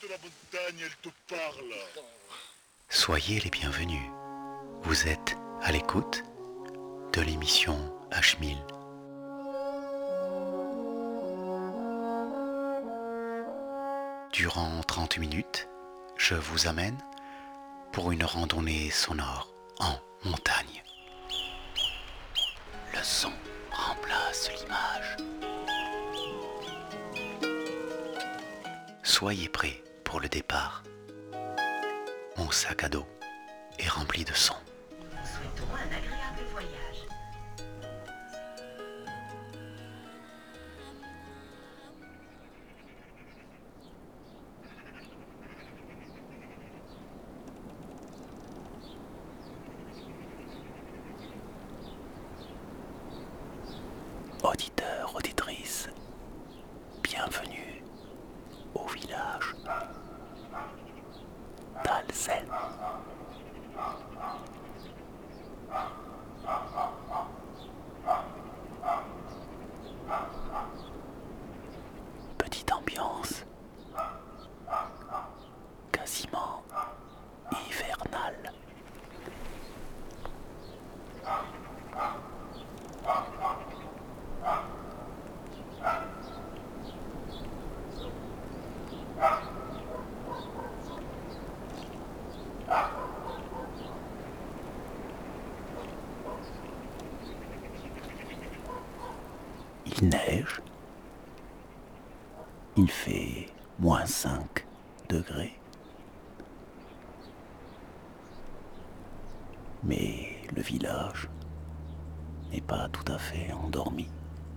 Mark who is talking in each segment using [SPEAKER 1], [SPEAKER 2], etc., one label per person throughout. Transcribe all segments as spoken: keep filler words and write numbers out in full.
[SPEAKER 1] de la montagne, elle te parle.
[SPEAKER 2] Soyez les bienvenus. Vous êtes à l'écoute de l'émission H mille. Durant trente minutes, je vous amène pour une randonnée sonore en montagne. Le son remplace l'image. Soyez prêts pour le départ. Mon sac à dos est rempli de sons.
[SPEAKER 3] Nous souhaitons un agréable voyage.
[SPEAKER 2] Auditeurs, auditrices, bienvenue au village d'Alzen. Petite ambiance quasiment hivernale. Il neige, il fait moins cinq degrés, mais le village n'est pas tout à fait endormi.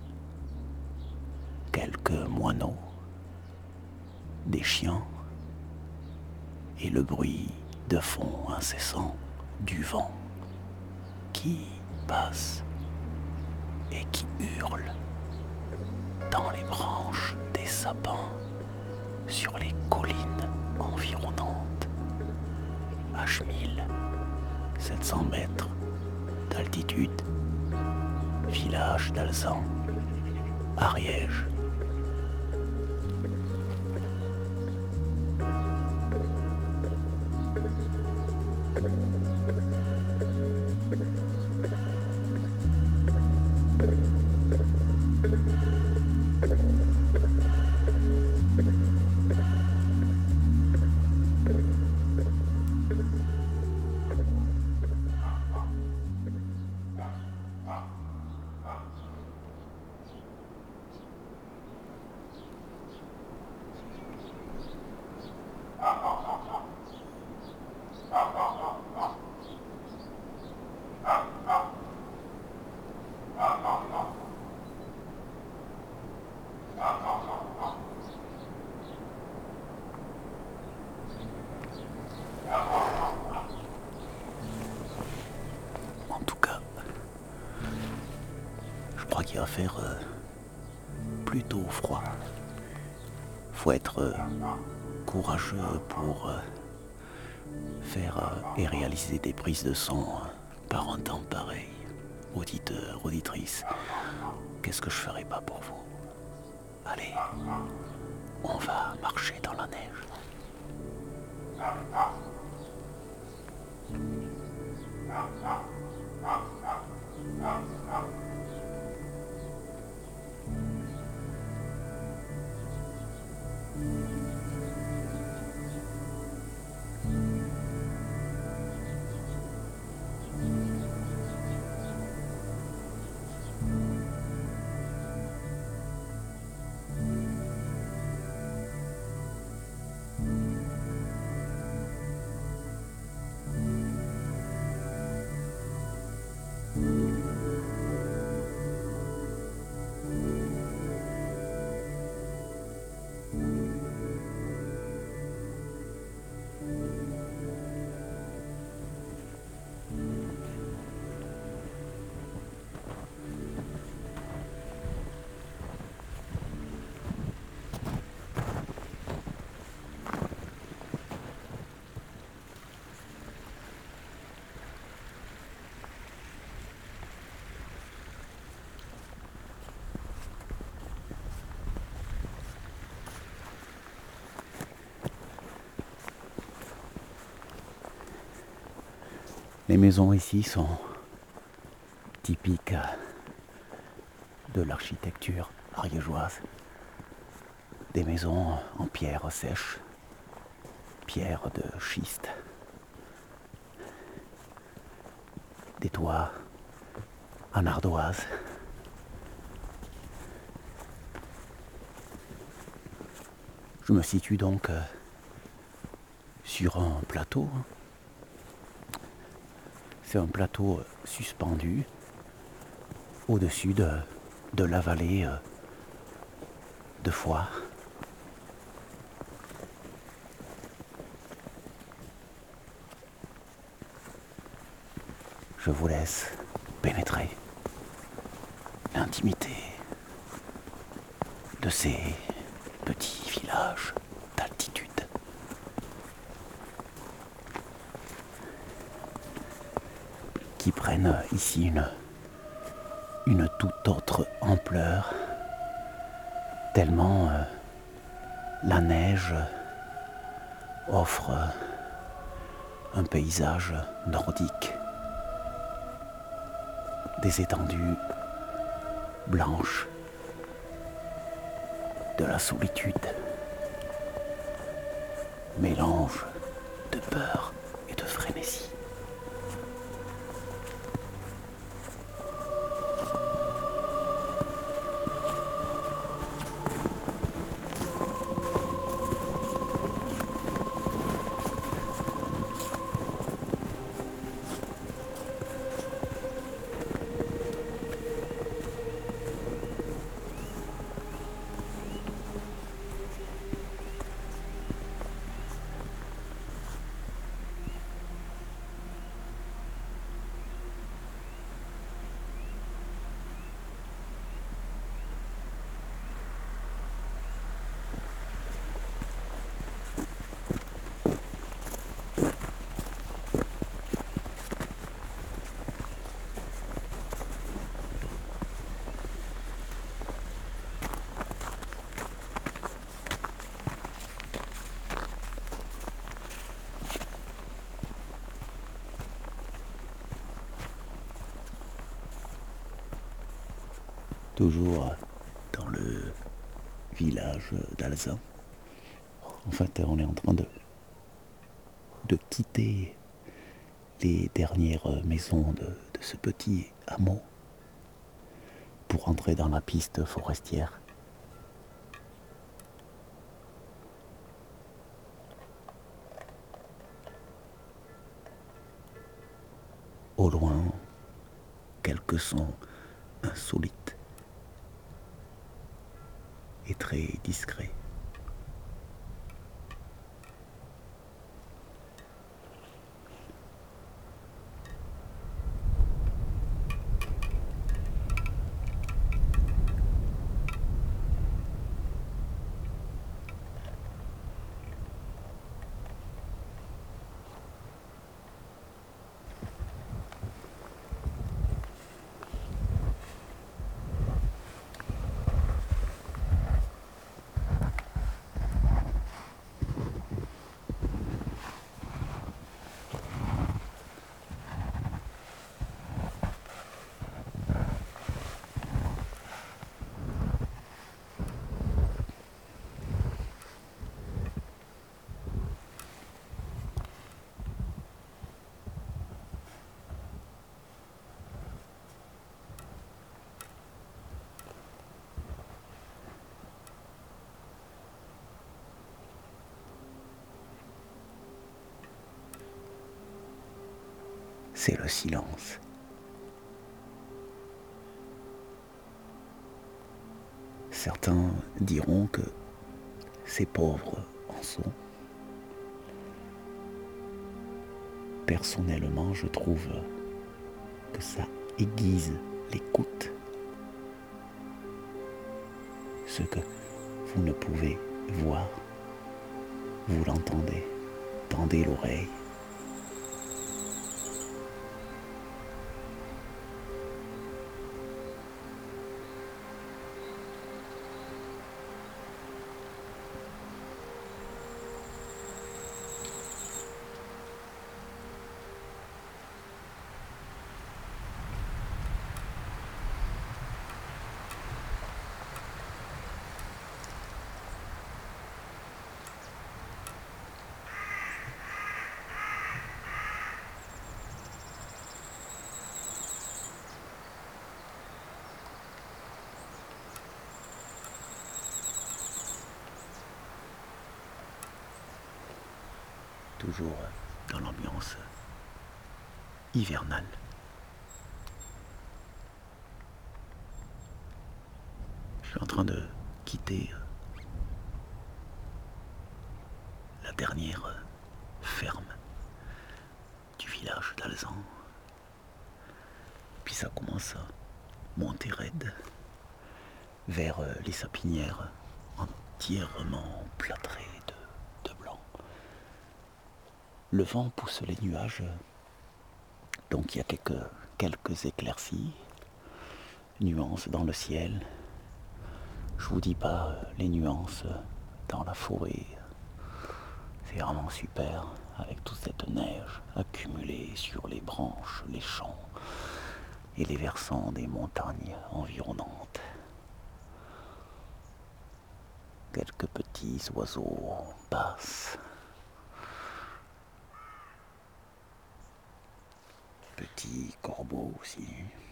[SPEAKER 2] Quelques moineaux, des chiens et le bruit de fond incessant du vent qui passe et qui hurle dans les branches des sapins sur les collines environnantes. H mille sept cents mètres d'altitude, village d'Alzan, Ariège. En tout cas, je crois qu'il va faire euh, plutôt froid. Faut être euh, courageux pour euh, faire euh, et réaliser des prises de son euh, par un temps pareil. Auditeurs, auditrices, qu'est-ce que je ferais pas pour vous? Allez, on va marcher dans la neige. Les maisons ici sont typiques de l'architecture ariégeoise. Des maisons en pierre sèche, pierre de schiste. Des toits en ardoise. Je me situe donc euh, sur un plateau. C'est un plateau suspendu au-dessus de, de la vallée euh, de Foix. Je vous laisse pénétrer l'intimité de ces petits villages d'altitude. Qui prennent ici une, une toute autre ampleur, tellement euh, la neige offre un paysage nordique, des étendues blanches, de la solitude, mélange de peur et de frénésie. Toujours dans le village d'Alzan. En fait, on est en train de, de quitter les dernières maisons de, de ce petit hameau pour entrer dans la piste forestière. Au loin, quelques sons insolites et très discrets. C'est le silence. Certains diront que ces pauvres en sont. Personnellement, je trouve que ça aiguise l'écoute. Ce que vous ne pouvez voir, vous l'entendez. Tendez l'oreille. toujours dans l'ambiance hivernale. Je suis en train de quitter la dernière ferme du village d'Alzan. Puis ça commence à monter raide vers les sapinières entièrement plâtrées de, de blanc. Le vent pousse les nuages, donc il y a quelques, quelques éclaircies, nuances dans le ciel. Je vous dis pas les nuances dans la forêt. C'est vraiment super, avec toute cette neige accumulée sur les branches, les champs et les versants des montagnes environnantes. Quelques petits oiseaux passent. Petits corbeaux aussi.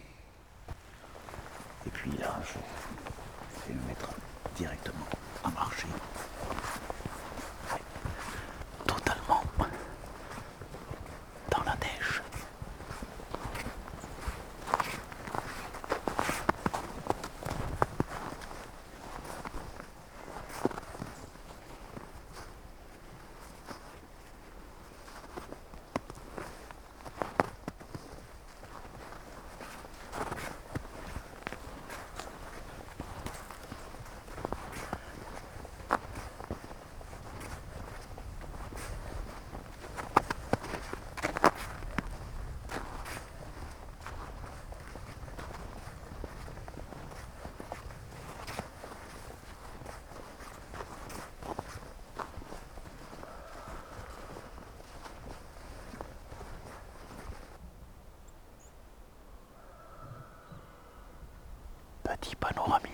[SPEAKER 2] Et puis là, je vais me mettre directement à marcher. Totalement dans la neige. Petit panoramique.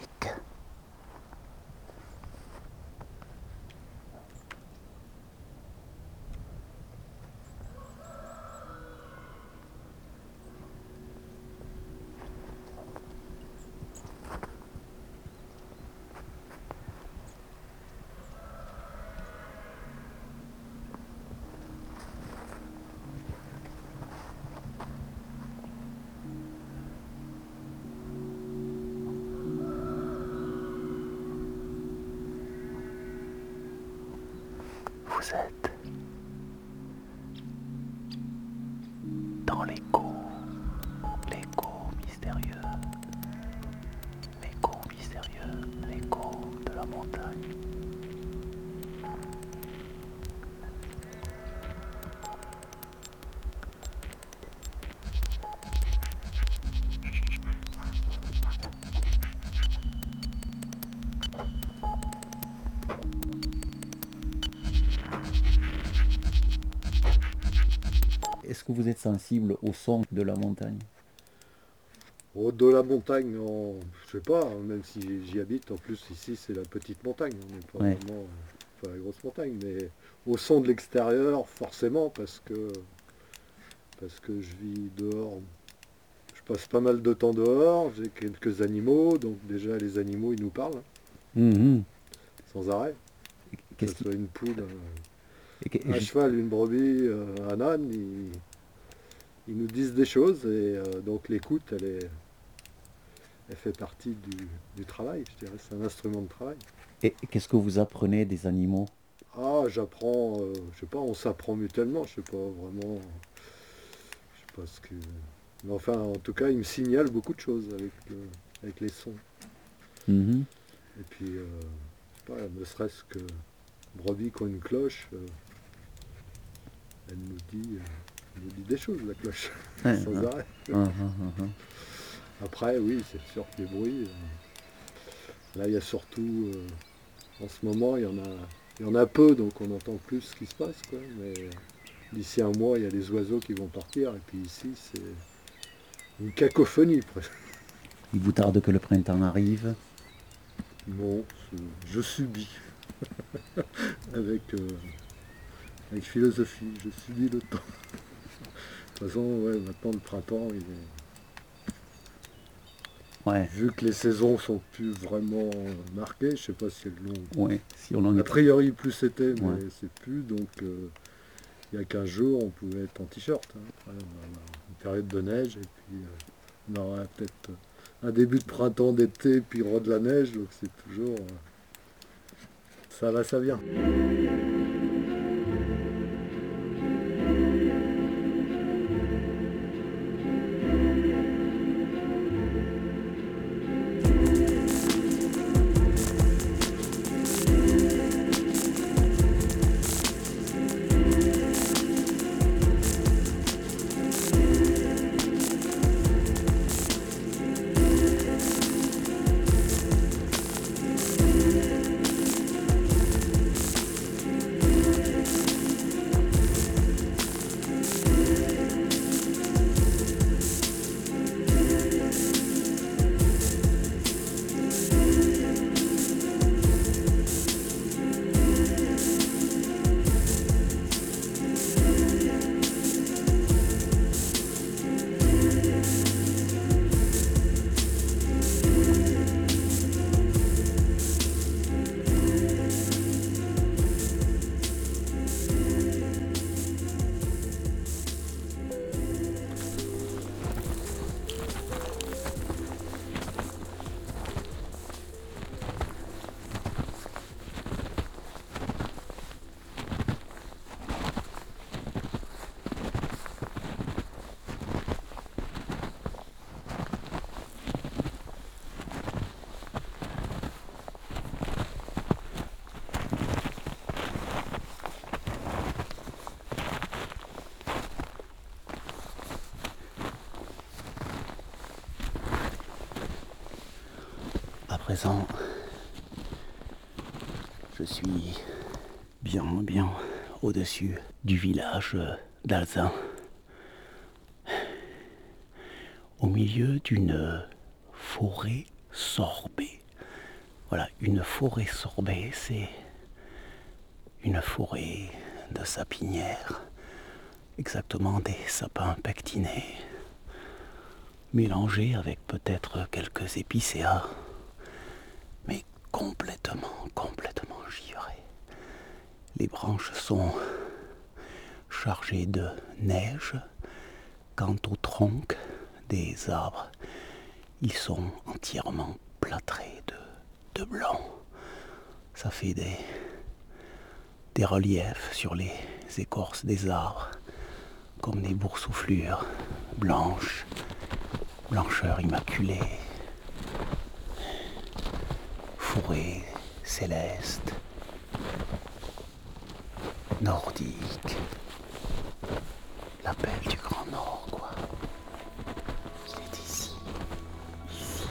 [SPEAKER 2] Vous êtes dans l'écho, l'écho mystérieux, l'écho mystérieux, l'écho de la montagne. Est-ce que vous êtes sensible au son de la montagne?
[SPEAKER 4] Oh, de la montagne, non, je sais pas, hein, même si j'y habite, en plus ici c'est la petite montagne, on n'est pas
[SPEAKER 2] Ouais.
[SPEAKER 4] vraiment euh, pas la grosse montagne, mais au son de l'extérieur, forcément, parce que parce que je vis dehors, je passe pas mal de temps dehors, j'ai quelques animaux, donc déjà les animaux ils nous parlent, hein,
[SPEAKER 2] Mmh.
[SPEAKER 4] sans arrêt, que
[SPEAKER 2] Qu'est-ce
[SPEAKER 4] ce
[SPEAKER 2] qui...
[SPEAKER 4] soit une poule,
[SPEAKER 2] et que-
[SPEAKER 4] un
[SPEAKER 2] et
[SPEAKER 4] cheval, une brebis, euh, un âne, ils, ils nous disent des choses, et euh, donc l'écoute, elle est elle fait partie du, du travail, je dirais, c'est un instrument de travail.
[SPEAKER 2] et qu'est-ce que vous apprenez des animaux?
[SPEAKER 4] Ah, j'apprends, euh, je sais pas, on s'apprend mutuellement, je sais pas vraiment, je sais pas ce que... Mais enfin, en tout cas, il me signale beaucoup de choses avec, le- avec les sons.
[SPEAKER 2] Mmh.
[SPEAKER 4] Et puis, euh, je sais pas, ne serait-ce que brebis qui ont une cloche, euh, elle nous dit, euh, elle nous dit des choses, la cloche,
[SPEAKER 2] Ouais,
[SPEAKER 4] sans
[SPEAKER 2] ouais.
[SPEAKER 4] arrêt.
[SPEAKER 2] Hum, hum, hum, hum.
[SPEAKER 4] Après, oui, c'est sûr que les bruits, euh, là, il y a surtout, euh, en ce moment, il y en a, il y en a peu, donc on entend plus ce qui se passe, quoi, mais d'ici un mois, il y a les oiseaux qui vont partir, et puis ici, c'est une cacophonie presque.
[SPEAKER 2] Il vous tarde que le printemps arrive.
[SPEAKER 4] Bon, je, je subis. avec, euh, avec philosophie, je subis le temps. De toute façon, ouais, maintenant le printemps, il est...
[SPEAKER 2] Ouais,
[SPEAKER 4] vu que les saisons sont plus vraiment marquées, je sais pas si elles l'ont.
[SPEAKER 2] ouais, si on en
[SPEAKER 4] A
[SPEAKER 2] est...
[SPEAKER 4] priori, plus c'était, mais
[SPEAKER 2] Ouais.
[SPEAKER 4] c'est plus, donc euh, il y a quinze jours, on pouvait être en t-shirt. Hein. Après, on va avoir une période de neige, et puis euh, on aura peut-être un début de printemps, d'été, puis il y aura de la neige, donc c'est toujours... Euh, ça va, ça vient.
[SPEAKER 2] À présent, je suis bien, bien au-dessus du village d'Alzin, au milieu d'une forêt sorbée. Voilà, une forêt sorbée, c'est une forêt de sapinières, exactement des sapins pectinés, mélangés avec peut-être quelques épicéas, mais complètement, complètement givrés. Les branches sont chargées de neige. Quant aux troncs des arbres, ils sont entièrement plâtrés de, de blanc. Ça fait des, des reliefs sur les écorces des arbres, comme des boursouflures blanches, blancheur immaculée. Forêt céleste, nordique, l'appel du Grand Nord, quoi. Il est ici, ici.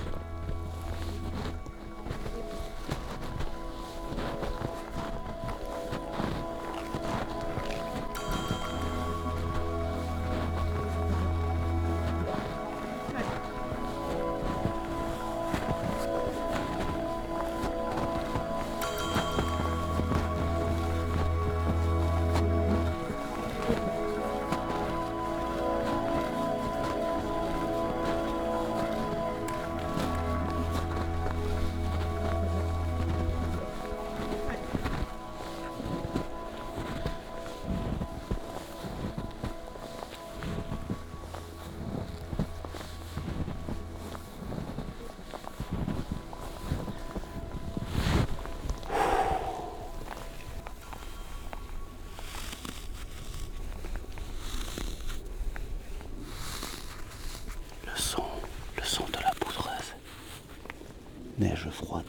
[SPEAKER 2] Neige froide.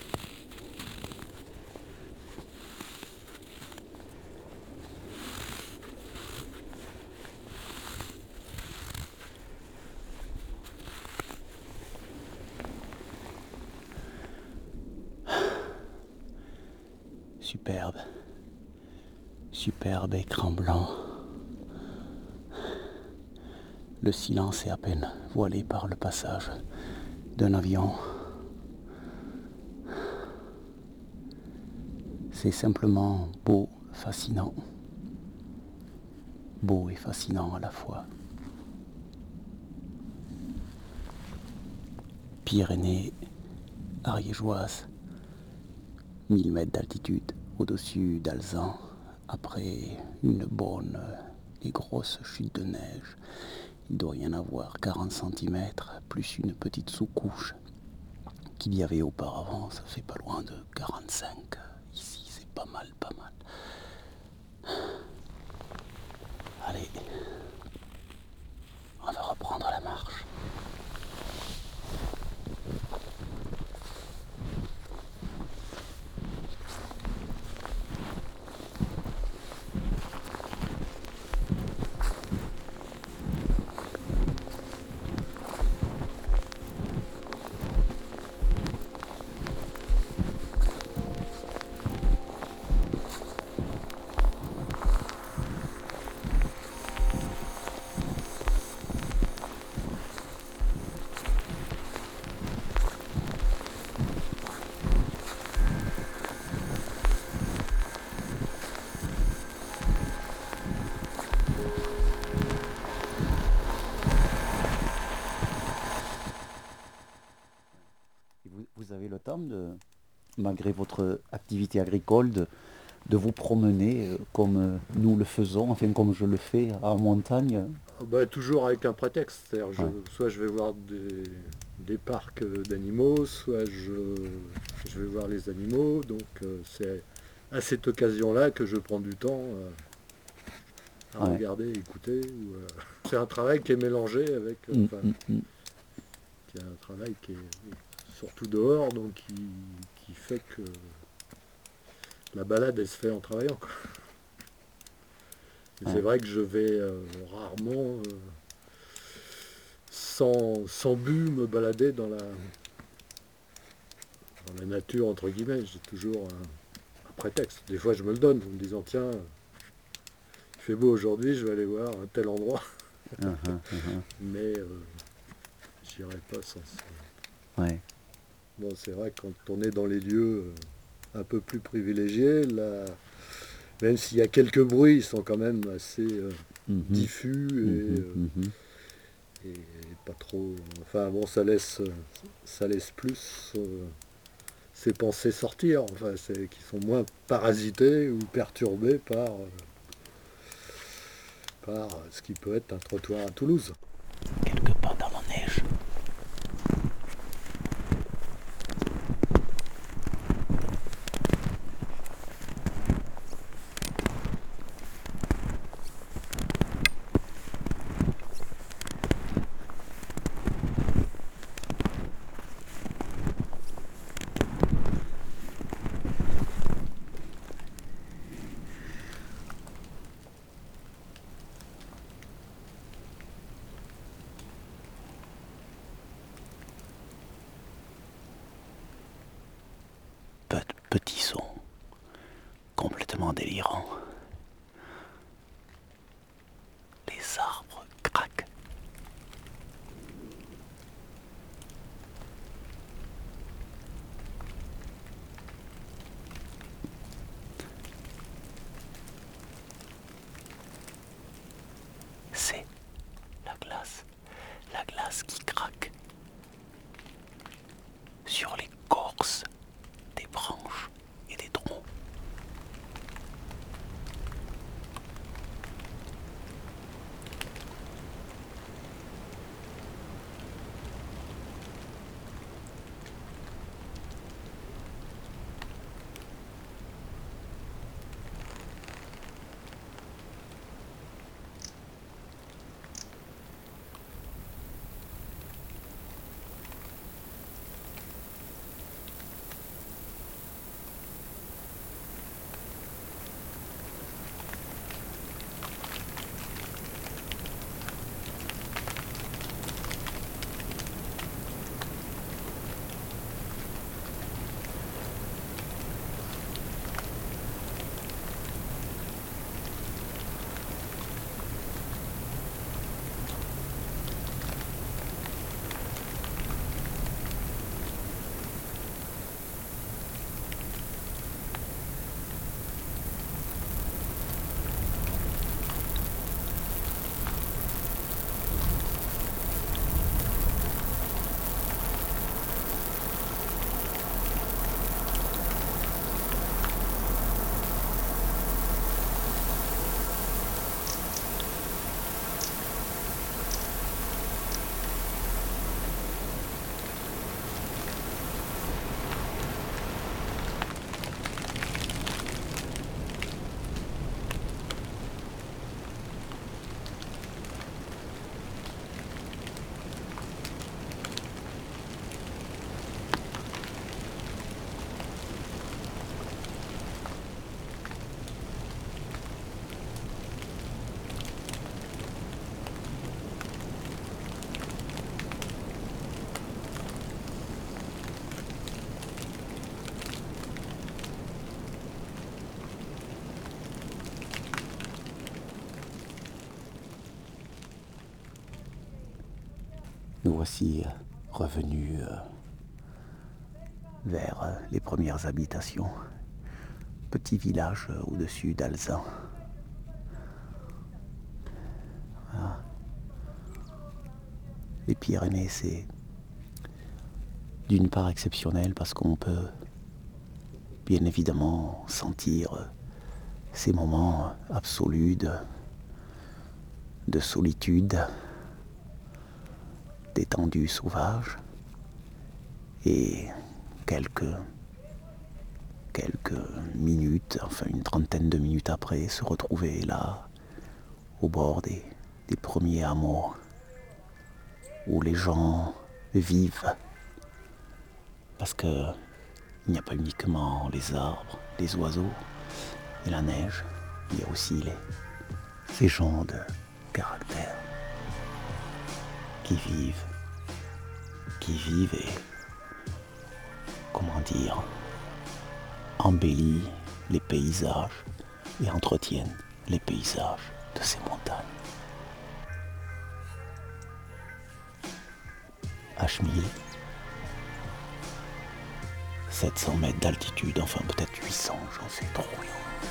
[SPEAKER 2] Superbe. Superbe écran blanc. Le silence est à peine voilé par le passage d'un avion. C'est simplement beau, fascinant. Beau et fascinant à la fois. Pyrénées ariégeoises, mille mètres d'altitude au-dessus d'Alzan, après une bonne et grosse chute de neige, il doit y en avoir quarante centimètres, plus une petite sous-couche qu'il y avait auparavant, ça fait pas loin de quarante-cinq. Ici, c'est pas mal, pas mal. Allez, on va reprendre la marche. Vous, vous avez le temps, de, malgré votre activité agricole, de, de vous promener euh, comme euh, nous le faisons, enfin comme je le fais en montagne.
[SPEAKER 4] Ah bah, toujours avec un prétexte, c'est-à-dire je-
[SPEAKER 2] Ouais.
[SPEAKER 4] soit je vais voir des, des parcs euh, d'animaux, soit je, je vais voir les animaux, donc euh, c'est à cette occasion-là que je prends du temps euh, à
[SPEAKER 2] Ouais.
[SPEAKER 4] regarder, écouter. Ou, euh, c'est un travail qui est mélangé avec, euh,
[SPEAKER 2] Mm,
[SPEAKER 4] enfin,
[SPEAKER 2] mm, mm.
[SPEAKER 4] qui est un travail qui est surtout dehors, donc qui, qui fait que la balade elle se fait en travaillant, quoi. Et
[SPEAKER 2] Ouais.
[SPEAKER 4] c'est vrai que je vais euh, rarement, euh, sans, sans but, me balader dans la, dans la nature, entre guillemets. J'ai toujours un, un prétexte. Des fois, je me le donne en me disant, tiens, il fait beau aujourd'hui, je vais aller voir un tel endroit.
[SPEAKER 2] Uh-huh, uh-huh.
[SPEAKER 4] Mais euh, j'irai pas sans ça.
[SPEAKER 2] Ouais.
[SPEAKER 4] Bon, c'est vrai que quand on est dans les lieux euh, un peu plus privilégiés, là, même s'il y a quelques bruits, ils sont quand même assez euh,
[SPEAKER 2] Mhm.
[SPEAKER 4] diffus et,
[SPEAKER 2] Mhm,
[SPEAKER 4] euh,
[SPEAKER 2] mhm.
[SPEAKER 4] et pas trop. Enfin bon, ça laisse, ça laisse plus euh, ces pensées sortir, enfin, c'est qui sont moins parasitées ou perturbées par, euh, par ce qui peut être un trottoir à Toulouse.
[SPEAKER 2] Quelque part dans la neige. Pe- Petit son, complètement délirant. Les arbres craquent. C'est la glace, la glace qui craque sur l'écorce des branches et des troncs. Nous voici euh, revenus euh, vers euh, les premières habitations. Petit village euh, au-dessus d'Alzan. Voilà. Les Pyrénées, c'est d'une part exceptionnel parce qu'on peut bien évidemment sentir euh, ces moments absolus de, de solitude, d'étendue sauvage, et quelques, quelques minutes, enfin une trentaine de minutes après, se retrouver là, au bord des, des premiers hameaux, où les gens vivent, parce que il n'y a pas uniquement les arbres, les oiseaux et la neige, il y a aussi les, ces gens de caractère qui vivent, qui vivent et, comment dire, embellissent les paysages et entretiennent les paysages de ces montagnes. Achemille, sept cents mètres d'altitude, enfin peut-être huit cents, j'en sais trop rien.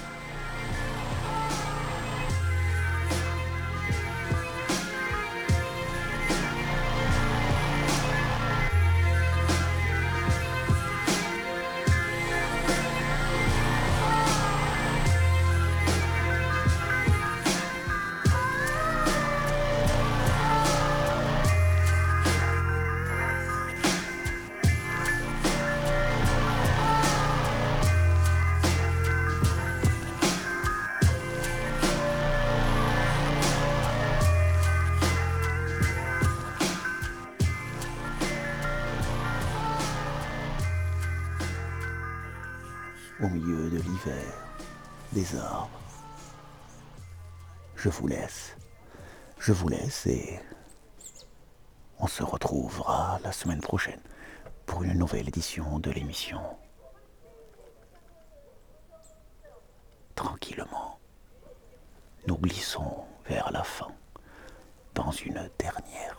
[SPEAKER 2] Au milieu de l'hiver, des arbres. Je vous laisse. Je vous laisse et on se retrouvera la semaine prochaine pour une nouvelle édition de l'émission. Tranquillement, nous glissons vers la fin dans une dernière